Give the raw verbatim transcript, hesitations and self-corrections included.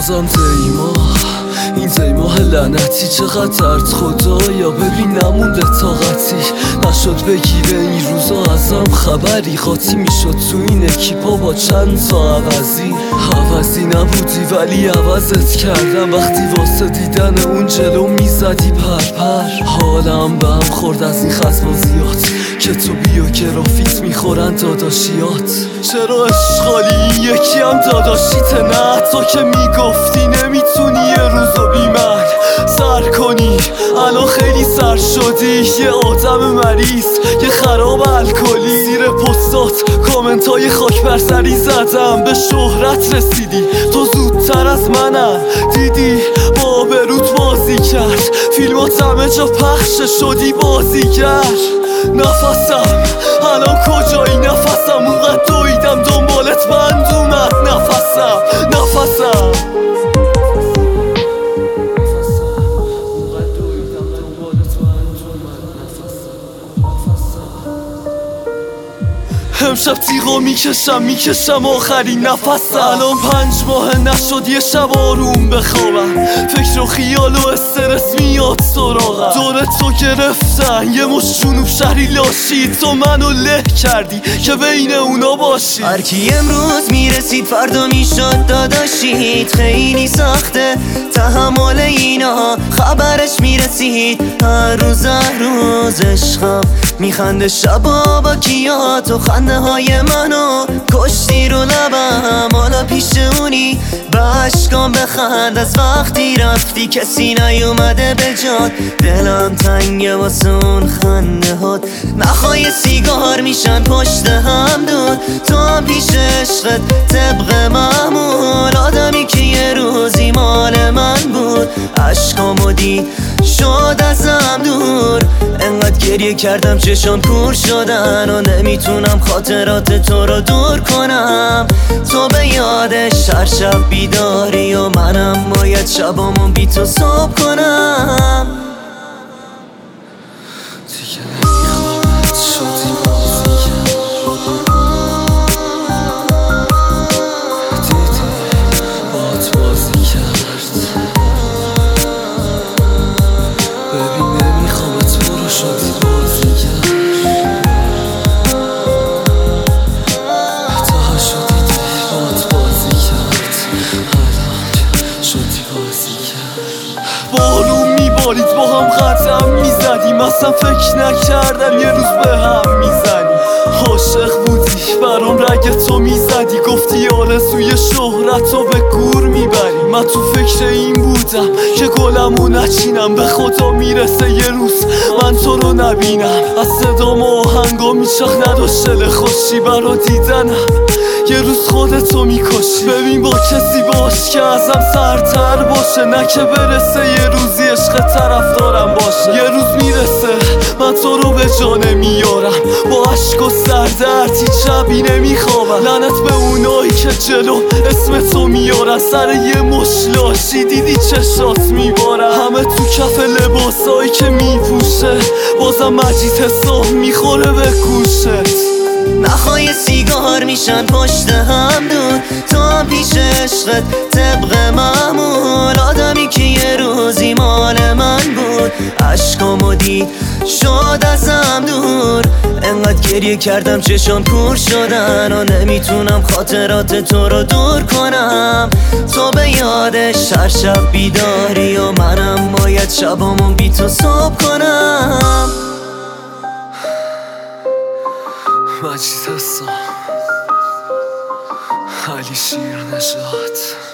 بازم دیما این دیماه لعنتی چقدر درد خدایا ببین نمونده طاقتی نشد بگیره این روزا ازم خبری خاطی میشد تو این اکیپا با چند تا عوضی عوضی نبودی ولی عوضت کردم وقتی واسه دیدن اون جلو میزدی پرپر حالم به هم خورد از این خزبازیات که تو بیوگرافیت میخورن داداشیات چرا اشغالی یکی هم داداشیته نه تو که میگفتی نمیتونی یه روزو بی من سر کنی الان خیلی سر شدی یه آدم مریض یه خراب الکلی زیر پستات کامنت های خاک بر سری زدم به شهرت رسیدی تو زودتر از منم دیدی با آبروت بازی کرد فیلمات همه جا پخش شدی بازیگر نفسم الان کجایی نفسم اونقدر دویدم دنبالت بند اومد نفسم نفسم امشب تیغا میکشم میکشم آخرین نفسم الان پنج ماه نشد یه شب آروم بخوابم فکر و خیال و استرس میاد سراغم دور تو گرفتن یه مش جنوب شهری لاشی تو منو له کردی که بین اونا باشی هرکی امروز میرسید فردا میشد داداشید خیلی سخته تحمل اینا خبرش میرسید هر روز هر روز عشقم میخنده شبا با کیا تو خنده های منو کشتی رو لبم حالا پیش اونی به عشقام بخند از وقتی رفتی کسی نیومده به جات دلم تنگه واسه اون خنده هات نخوای سیگار میشن پشت هم دود تو هم پیش عشقت طبق معمول آدمی که یه روزی مال من بود عشقامو دید شد ازم دور انقدر گریه کردم چشام کور شدن و نمیتونم خاطرات تو رو دور کنم تو به یادش هر شب بیداری و منم باید شبامون بی تو صبح کنم دیگه نمیخوامت شدی بازیگر دیدی بات بازی کرد ببین نمیخوامت برو شدی بازیگر تا شدی بات بازی کرد الان شدی بازیگر بارون میبارید با هم قدم میزدیم اصلا فکر نکردم یه روز به هم میزنیم عاشق بودی برام رگ تو میزدی گفتی آرزوی شهرت رو به گور میبری من تو فکر این بودم که گلمو نچینم به خدا میرسه یه روز من تو رو نبینم از صدام و آهنگام میچاق نداشت دل خوشی برا دیدنم یه روز خودتو میکشی ببین با کسی باش که ازم سرتر باشه نه که برسه یه روزی عشق طرف دارم باشه یه روز میرسه من تو رو به جا نمیارم با عشق و سردرد هیچ شبی نمیخوابم لعنت به اونایی که جلو اسم تو میارن سر یه مشلاشی دیدی چشات میبارن همه تو کف لباسایی که میپوشه بازم مجید حساب میخوره به گوشت نخوای سیگار میشن پشت هم دود تو هم پیش عشقت طبق معمول آدمی که یه روزی مال من بود عشقامو دید شد ازم دور انقدر گریه کردم چشام کور شدن و نمیتونم خاطرات تو رو دور کنم تو به یادش هر شب بیداری و منم باید شبامون بی تو صبح کنم مجید هستم علی شیر نژاد